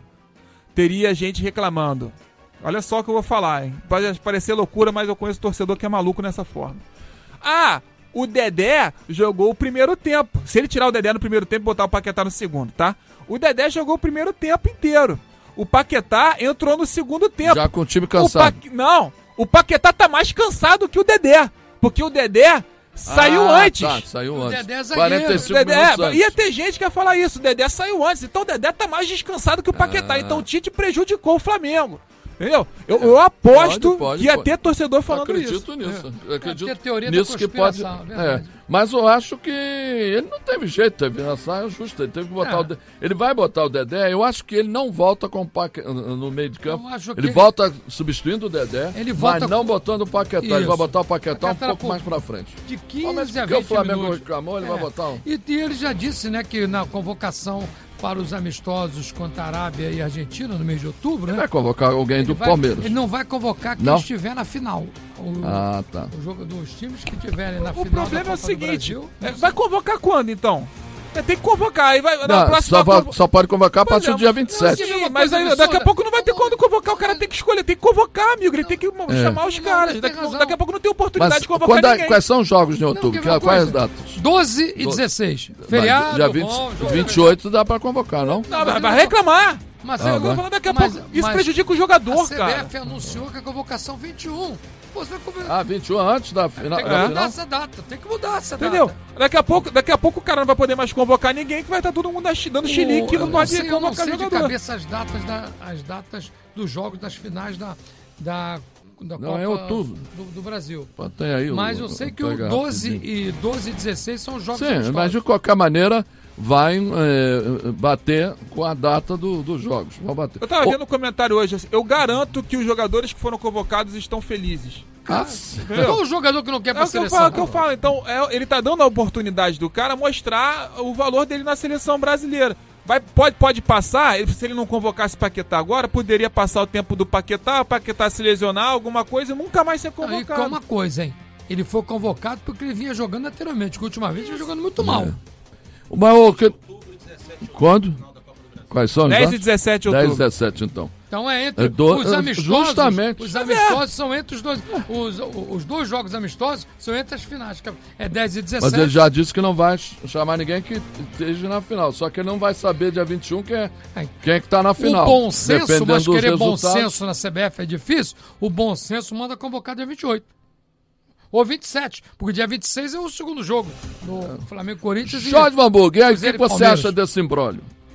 teria gente reclamando. Olha só o que eu vou falar, hein? Pode parecer loucura, mas eu conheço torcedor que é maluco nessa forma. Ah, o Dedé jogou o primeiro tempo. Se ele tirar o Dedé no primeiro tempo e botar o Paquetá no segundo, tá? O Dedé jogou o primeiro tempo inteiro. O Paquetá entrou no segundo tempo. Já com o time cansado. O pa... Não, o Paquetá tá mais cansado que o Dedé. Porque o Dedé saiu ah, antes. Tá, saiu O antes. Dedé é zagueiro. quarenta e cinco Dedé, minutos antes. ia ter gente que ia falar isso. O Dedé saiu antes. Então o Dedé tá mais descansado que o Paquetá. Ah. Então o Tite prejudicou o Flamengo. Entendeu? Eu, eu aposto Pode, pode, que ia pode. ter torcedor falando acredito isso. nisso. É. Acredito Tem a teoria da nisso que pode. conspiração, É. verdade. Mas eu acho que ele não teve jeito, teve uma saia justa. Ele teve que botar É. o Dedé. Ele vai botar o Dedé. Eu acho que ele não volta com o Paquetá no meio de campo. Eu acho Ele que- volta substituindo o Dedé, Ele volta mas não com- botando o Paquetá. Ele Isso. vai botar o Paquetá um Paquetá pouco por- mais pra frente. De Ah, mas quinze a porque o vinte Flamengo minutos. reclamou, ele vai botar um. E, e ele já disse, né, que na convocação para os amistosos contra a Arábia e Argentina no mês de outubro, né? Vai convocar alguém ele do vai- Palmeiras. Ele não vai convocar quem Não? estiver na final. O, Ah, tá. o jogo dos times que estiverem na O final. problema da é o Copa do seguinte: Brasil, é, vai convocar quando então? É, tem que convocar. Aí vai, na Não, próxima só, va- convo- só pode convocar a Pois partir é, do dia vinte e sete. Sim, mas aí, daqui a pouco não vai ter quando convocar. O cara tem que escolher, tem que convocar, amigo. Ele tem que É. chamar os caras. Daqui, razão. daqui a pouco não tem oportunidade Mas de convocar quando é- ninguém. quais são os jogos de outubro? quer ver uma Que- Quais as coisa? datas? doze e Doze. dezesseis. Feriado, Dia vinte, bom, jogo- vinte e oito dá pra convocar, não? Não, vai, vai reclamar. Mas Ah, eu vai. tô falando daqui a mas- pouco. Isso mas prejudica o jogador, a C B cara. F anunciou que a convocação vinte e um. Pô, você vai convocar. Ah, vinte e um antes da final. Tem que da mudar final? essa data, tem que mudar essa Entendeu? data. Daqui a, pouco, daqui a pouco o cara não vai poder mais convocar ninguém, que vai estar todo mundo ach- dando chilique e não Eu pode sei, eu não convocar sei de jogador. cabeça as datas, da, as datas dos jogos das finais da, da, da Não, Copa é outubro. do, do Brasil. Pô, tem aí o- Mas eu sei que o pega doze rapidinho. e doze e dezesseis são os jogos Sim, amistosos. mas de qualquer maneira vai é, bater com a data do- dos jogos. Vai bater. Eu tava Ô, vendo um comentário hoje, assim, eu garanto que os jogadores que foram convocados estão felizes. ah, Qual o jogador que não quer É pra o que eu seleção? falo, é o que eu falo. Então, é- ele tá dando a oportunidade do cara mostrar o valor dele na seleção brasileira. Vai, pode, pode passar, ele- se ele não convocasse Paquetá agora, poderia passar o tempo do Paquetá, o Paquetá se lesionar, alguma coisa, e nunca mais ser Aí convocado. com uma coisa, hein? Ele foi convocado porque ele vinha jogando anteriormente, que a última vez ele vinha jogando muito mal. Mas o que... Quando? Quais são os dez e datas? dezessete de dez e outubro. dezessete, então. Então é entre É do- os é, amistosos. justamente. Os amistosos são entre os dois. Os, os dois jogos amistosos são entre as finais. que É dez e dezessete. Mas ele já disse que não vai ch- chamar ninguém que esteja na final. Só que ele não vai saber dia vinte e um quem é, quem é que tá na final. O bom senso, Dependendo mas dos querer bom resultados. senso na C B F é difícil. O bom senso manda convocar dia vinte e oito. Ou vinte e sete, porque dia vinte e seis é o segundo jogo do Flamengo e Corinthians. e- Jorge Van Burg, e aí, o que, Cruzeiro que e você Palmeiras. acha desse imbróglio?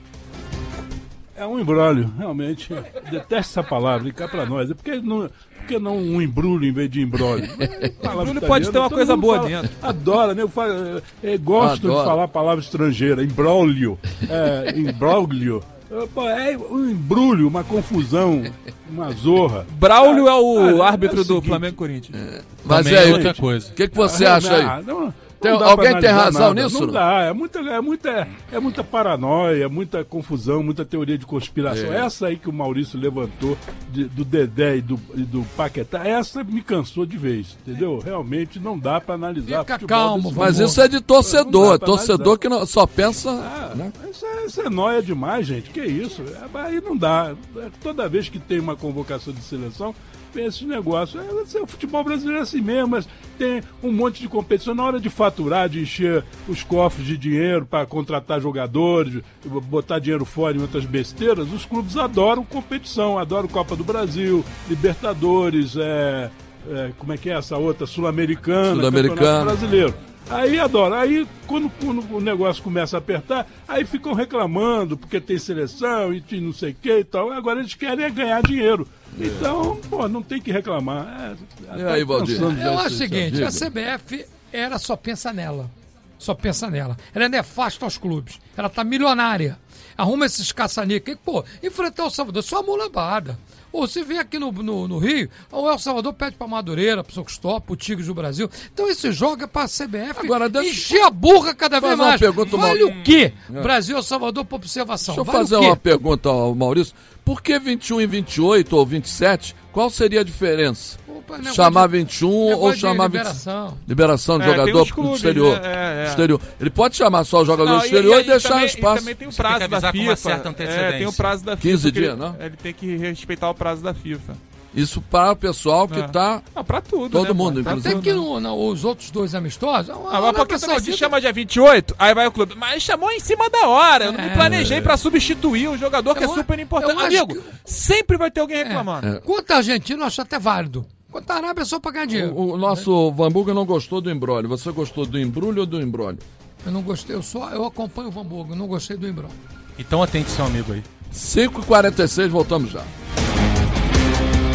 É um embrólio, realmente. Detesto essa palavra, e cá pra nós. É porque não, porque não um embrulho em vez de embrólio? Embrulho pode ter uma coisa boa dentro. Adora, né? Eu falo, é, gosto Adora. de falar palavra estrangeira. Embrólio. É, imbróglio. É, pô, é um embrulho, uma confusão, uma zorra. Braulio é o Ah, árbitro é o do seguinte. Flamengo e Corinthians. Mas Também e aí, é o outra que, coisa. o que, que você Ah, acha não, aí? não- Tem- não dá alguém pra tem analisar razão nada. nisso, Não não? dá, é muita, é, muita, é muita paranoia, muita confusão, muita teoria de conspiração. É. Essa aí que o Maurício levantou, de- do Dedé e do, e do Paquetá, essa me cansou de vez, entendeu? Realmente não dá pra analisar Fica futebol calmo, desse Mas jeito. isso é de torcedor, Não é dá pra torcedor analisar. que não, só pensa. Ah, né? isso, é, isso é nóia demais, gente. Que isso? É, aí não dá. É, toda vez que tem uma convocação de seleção, tem esses negócios. É, o futebol brasileiro é assim mesmo, mas tem um monte de competição. Na hora de faturar, de encher os cofres de dinheiro para contratar jogadores, botar dinheiro fora em outras besteiras, os clubes adoram competição, adoram Copa do Brasil, Libertadores, é, é, como é que é essa outra? Sul-Americana, Sul-Americana. Campeonato Brasileiro. Aí adora. Aí quando, quando o negócio começa a apertar, aí ficam reclamando porque tem seleção e tem não sei o que e tal. Agora eles querem é ganhar dinheiro. Então, pô, não tem que reclamar. É, E aí, Valdir? cansando já Eu acho o esse- seguinte, diga. a C B F era só pensa nela. Só pensa nela. Ela é nefasta aos clubes. Ela tá milionária. Arruma esses caça-níqueis. Pô, enfrentar o Salvador, só uma lambada. Ou se vem aqui no, no, no Rio, o El Salvador pede pra Madureira, pro Socostop, pro Tigres do Brasil. Então esse joga pra C B F Agora, deixa- encher a burra cada vez Fazer uma mais. pergunta, Vale Mauro- o quê? Brasil, El Salvador, pra observação. Deixa eu vale fazer o quê? uma pergunta ao Maurício. Por que vinte e um e vinte e oito ou vinte e sete? Qual seria a diferença? Opa, negócio Chamar de- vinte e um negócio ou de chamar vinte e sete? liberação. Liberação de É, tem jogador os clubes, do exterior. né? É, é. exterior. Ele pode chamar só o jogador Não, do exterior e, deixar também, espaço. E também tem o Você tem prazo que da avisar com FIFA. uma certa antecedência. É, tem o prazo da FIFA. quinze que dias, ele, não? Ele tem que respeitar o prazo da FIFA. Isso para o pessoal que É. está. Não, pra tudo, Todo né, mundo, pô? Pra inclusive. Até que no, no- os outros dois amistosos. Ah, mas porque também se chama dia vinte e oito, aí vai o clube. Mas chamou em cima da hora. Eu não me É. planejei pra substituir o jogador que Eu é a- super importante. eu acho Amigo, sempre vai ter alguém reclamando. É. Quanto a Argentina, eu acho até válido. Quanto a Arábia, é só pra ganhar dinheiro. O, o nosso Van Burger não gostou do embrólio. Você gostou do embrulho ou do embrólio? Eu não gostei, eu só eu acompanho o Van Burgo, eu não gostei do embrulho. Então atende seu amigo aí. cinco e quarenta e seis, voltamos já.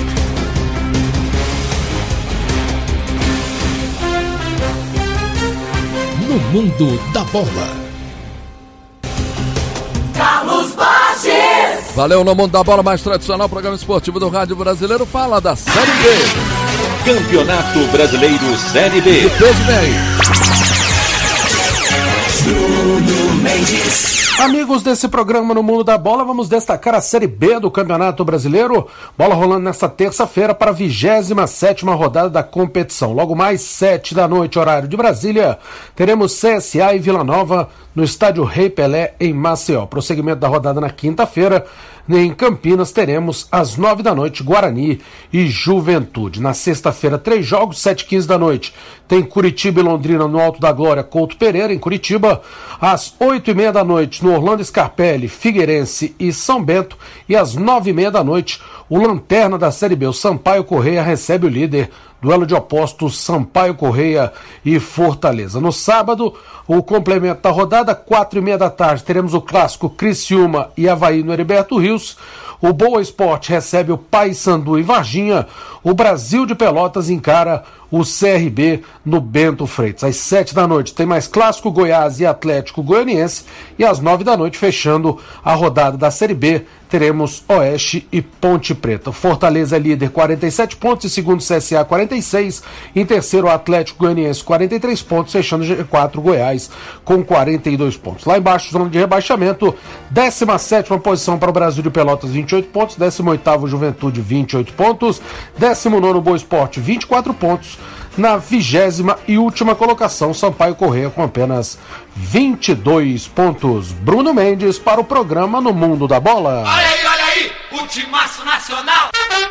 no mundo da bola. Carlos Borges. Valeu, no mundo da bola, mais tradicional programa esportivo do Rádio Brasileiro. Fala da Série B. Campeonato Brasileiro Série B. E peso vem aí. Bruno Mendes. Amigos desse programa No Mundo da Bola, vamos destacar a Série B do Campeonato Brasileiro. Bola rolando nesta terça-feira para a vigésima sétima rodada da competição. Logo mais, sete da noite, horário de Brasília, teremos C S A e Vila Nova no estádio Rei Pelé, em Maceió. Prosseguimento da rodada na quinta-feira. Em Campinas teremos às nove da noite Guarani e Juventude. Na sexta-feira, três jogos, sete e quinze da noite. Tem Curitiba e Londrina no Alto da Glória, Couto Pereira, em Curitiba. Às oito e meia da noite, no Orlando Scarpelli, Figueirense e São Bento. E às nove e meia da noite, o lanterna da Série B, o Sampaio Correia, recebe o líder. Duelo de opostos, Sampaio Correia e Fortaleza. No sábado, o complemento da rodada, quatro e meia da tarde, teremos o clássico Criciúma e Avaí no Heriberto Rios. O Boa Esporte recebe o Paysandu e Varginha. O Brasil de Pelotas encara o C R B no Bento Freitas. Às sete da noite tem mais clássico, Goiás e Atlético Goianiense. E às nove da noite, fechando a rodada da Série B, teremos Oeste e Ponte Preta. Fortaleza é líder, quarenta e sete pontos, em segundo C S A, quarenta e seis. Em terceiro, Atlético Goianiense, quarenta e três pontos, fechando G quatro, Goiás, com quarenta e dois pontos. Lá embaixo, zona de rebaixamento, décima sétima posição para o Brasil de Pelotas, vinte e oito pontos. décimo oitavo, Juventude, vinte e oito pontos. décimo nono, Boa Esporte, vinte e quatro pontos. Na vigésima e última colocação, Sampaio Correia com apenas vinte e dois pontos. Bruno Mendes para o programa No Mundo da Bola. Olha aí, olha aí, o timaço nacional.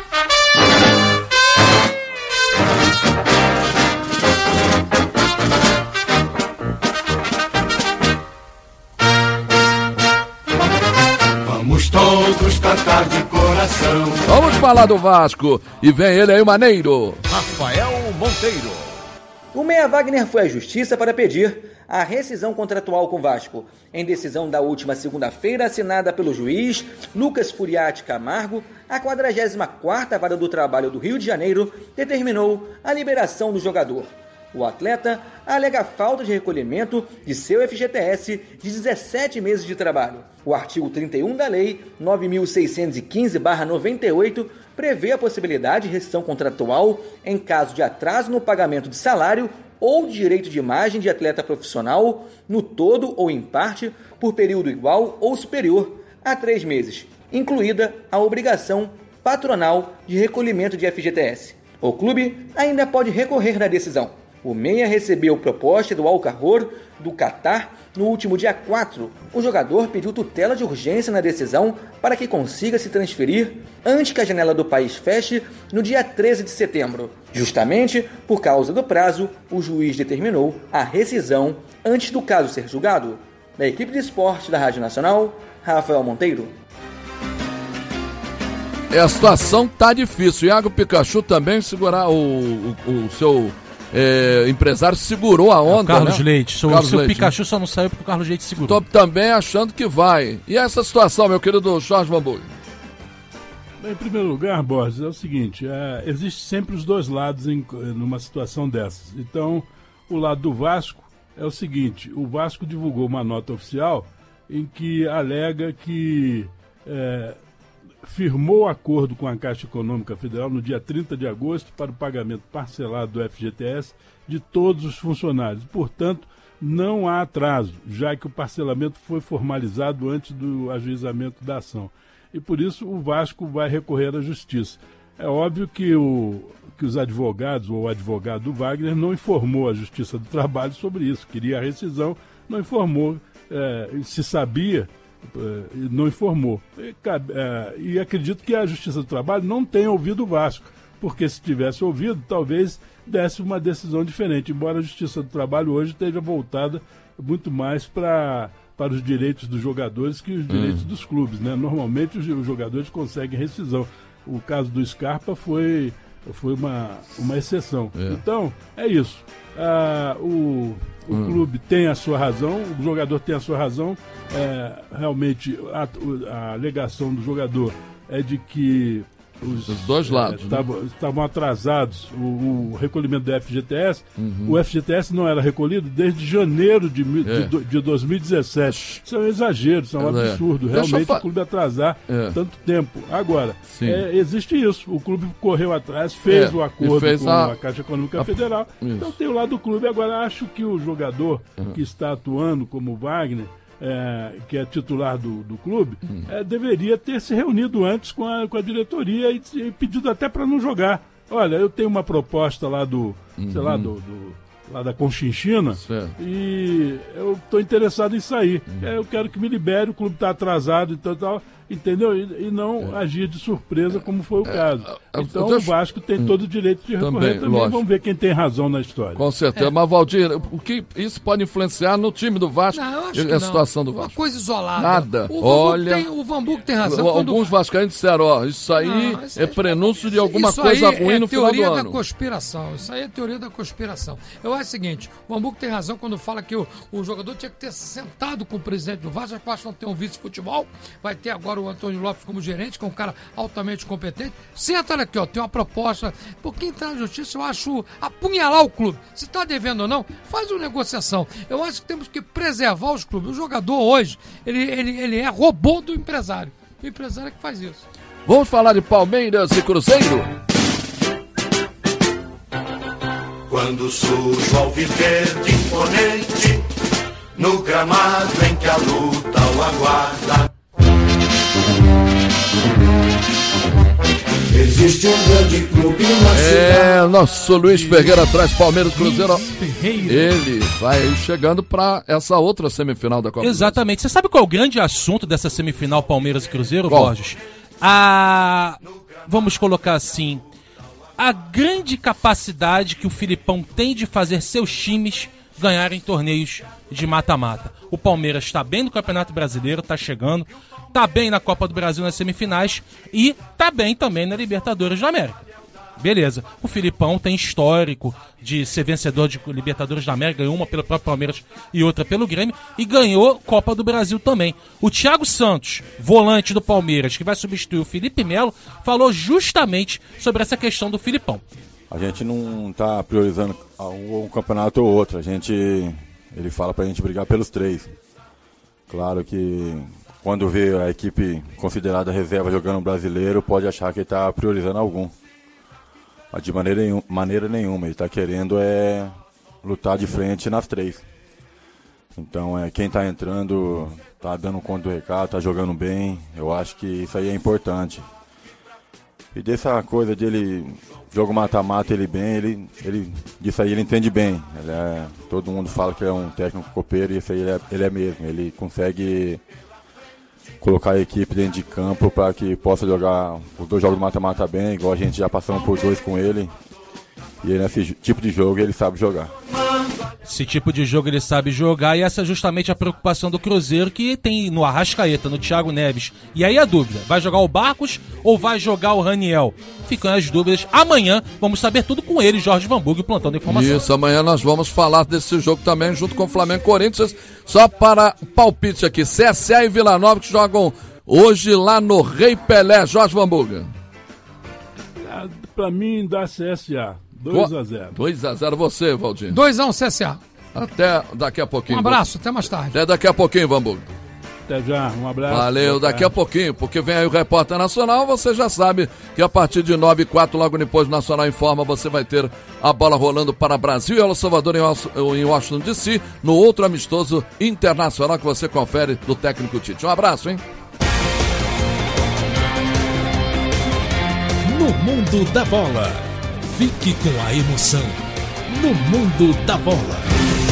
Vamos todos cantar de coração. Vamos falar do Vasco. E vem ele aí, o Maneiro. Rafael Monteiro. O meia Wagner foi à justiça para pedir a rescisão contratual com o Vasco. Em decisão da última segunda-feira, assinada pelo juiz Lucas Furiati Camargo, a quadragésima quarta Vara do Trabalho do Rio de Janeiro determinou a liberação do jogador. O atleta alega falta de recolhimento de seu F G T S de dezessete meses de trabalho. O artigo trinta e um da Lei nove mil seiscentos e quinze barra noventa e oito prevê a possibilidade de rescisão contratual em caso de atraso no pagamento de salário ou de direito de imagem de atleta profissional, no todo ou em parte, por período igual ou superior a três meses, incluída a obrigação patronal de recolhimento de F G T S. O clube ainda pode recorrer da decisão. O meia recebeu proposta do Al-Kahor do Catar no último dia quatro. O jogador pediu tutela de urgência na decisão para que consiga se transferir antes que a janela do país feche no dia treze de setembro. Justamente por causa do prazo, o juiz determinou a rescisão antes do caso ser julgado. Da equipe de esporte da Rádio Nacional, Rafael Monteiro. É, a situação tá difícil. Iago Pikachu também segurar o, o, o seu... É, empresário segurou a onda, é, Carlos né? Leite. Carlos o seu Leite, Pikachu né? só não saiu porque o Carlos Leite segurou. Tô também achando que vai. E essa situação, meu querido Jorge Bambu? Em primeiro lugar, Borges, é o seguinte, é, existe sempre os dois lados em numa situação dessas. Então, o lado do Vasco é o seguinte, o Vasco divulgou uma nota oficial em que alega que é, firmou acordo com a Caixa Econômica Federal no dia trinta de agosto para o pagamento parcelado do F G T S de todos os funcionários. Portanto, não há atraso, já que o parcelamento foi formalizado antes do ajuizamento da ação. E por isso o Vasco vai recorrer à Justiça. É óbvio que, o, que os advogados ou o advogado do Wagner não informou a Justiça do Trabalho sobre isso. Queria a rescisão, não informou, é, se sabia... não informou. E, é, e acredito que a Justiça do Trabalho não tenha ouvido o Vasco, porque se tivesse ouvido, talvez desse uma decisão diferente, embora a Justiça do Trabalho hoje esteja voltada muito mais para para os direitos dos jogadores que os direitos hum. dos clubes, né? Normalmente os, os jogadores conseguem rescisão. O caso do Scarpa foi, foi uma, uma exceção. É. Então, é isso. Ah, o o hum. clube tem a sua razão, o jogador tem a sua razão. É, realmente, a, a alegação do jogador é de que os, Os dois lados. Estavam é, atrasados o, o recolhimento do F G T S. Uhum. O F G T S não era recolhido desde janeiro de, é. de, de dois mil e dezessete. Isso é um exagero, isso é um é. absurdo. Realmente fa... o clube atrasar é. tanto tempo. Agora, é, existe isso. O clube correu atrás, fez é. o acordo fez com a... a Caixa Econômica a... Federal. Isso. Então tem o lado do clube. Agora, acho que o jogador uhum. que está atuando como Wagner, É, que é titular do, do clube, hum. é, deveria ter se reunido antes com a, com a diretoria e, e pedido até para não jogar. Olha, eu tenho uma proposta lá do, uhum. sei lá, do, do, lá da Conchinchina e eu estou interessado em sair. Uhum. É, eu quero que me libere, o clube está atrasado e tal, tal. Entendeu? E, e não é. agir de surpresa como foi o caso. É, então o Vasco tem todo o direito de recorrer também. também. Vamos ver quem tem razão na história. Com certeza. É. Mas, Valdir, o que isso pode influenciar no time do Vasco? Não, eu acho e que a não. situação do Vasco? Uma coisa isolada. Nada. O Olha, tem, o Vanburgo tem razão. Alguns quando... vascaínos disseram, ó, isso aí não, isso é prenúncio de alguma isso coisa aí ruim é no final do ano. teoria da conspiração. Isso aí é teoria da conspiração. Eu acho o seguinte, o Vanburgo tem razão quando fala que o, o jogador tinha que ter sentado com o presidente do Vasco. O Vasco não tem um vice-futebol. Vai ter agora o Antônio Lopes como gerente, que é um cara altamente competente. Senta, olha aqui, ó, tem uma proposta. Por quem entrar na justiça, eu acho apunhalar o clube. Se está devendo ou não, faz uma negociação. Eu acho que temos que preservar os clubes. O jogador hoje, ele, ele, ele é robô do empresário. O empresário é que faz isso. Vamos falar de Palmeiras e Cruzeiro? Quando surge o alviverde imponente, no gramado em que a luta o aguarda, existe um grande clube na cidade. É, nosso Luiz Ferreira traz Palmeiras e Cruzeiro. Ele vai chegando para essa outra semifinal da Copa. Exatamente. Você sabe qual é o grande assunto dessa semifinal Palmeiras e Cruzeiro, qual? Borges? A... Vamos colocar assim, a grande capacidade que o Filipão tem de fazer seus times ganharem torneios de mata-mata. O Palmeiras está bem no Campeonato Brasileiro, está chegando, está bem na Copa do Brasil nas semifinais e está bem também na Libertadores da América. Beleza. O Filipão tem histórico de ser vencedor de Libertadores da América, ganhou uma pelo próprio Palmeiras e outra pelo Grêmio, e ganhou Copa do Brasil também. O Thiago Santos, volante do Palmeiras, que vai substituir o Felipe Melo, falou justamente sobre essa questão do Filipão. A gente não está priorizando um campeonato ou outro, a gente, ele fala pra gente brigar pelos três. Claro que quando vê a equipe considerada reserva jogando um brasileiro, pode achar que ele está priorizando algum. Mas de maneira, nenhum, maneira nenhuma, ele está querendo é lutar de frente nas três. Então, é, quem está entrando está dando conta do recado, está jogando bem, eu acho que isso aí é importante. E dessa coisa de ele, jogo mata-mata ele bem, ele, ele, disso aí ele entende bem. Ele é, todo mundo fala que é um técnico copeiro e isso aí ele é, ele é mesmo, ele consegue colocar a equipe dentro de campo para que possa jogar os dois jogos mata-mata bem, igual a gente já passamos por dois com ele. E nesse tipo de jogo ele sabe jogar. Esse tipo de jogo ele sabe jogar, e essa é justamente a preocupação do Cruzeiro, que tem no Arrascaeta, no Thiago Neves. E aí a dúvida, vai jogar o Barcos ou vai jogar o Raniel? Ficam as dúvidas. Amanhã vamos saber tudo com ele, Jorge Vanburgo, plantando informação. Isso, amanhã nós vamos falar desse jogo também, junto com o Flamengo e Corinthians. Só para palpite aqui, C S A e Vila Nova, que jogam hoje lá no Rei Pelé. Jorge Vanburgo. Para mim dá C S A. dois a zero. dois a zero você, Valdir. dois a um C S A. Até daqui a pouquinho. Um abraço, até mais tarde. Até daqui a pouquinho, Vanburgo. Até já, um abraço. Valeu, daqui a pouquinho, porque vem aí o Repórter Nacional, você já sabe que a partir de nove e quatro, logo depois do Nacional Informa, você vai ter a bola rolando para Brasil e El Salvador em Washington D C, no outro amistoso internacional que você confere do técnico Tite. Um abraço, hein? No mundo da bola, fique com a emoção. No mundo da bola.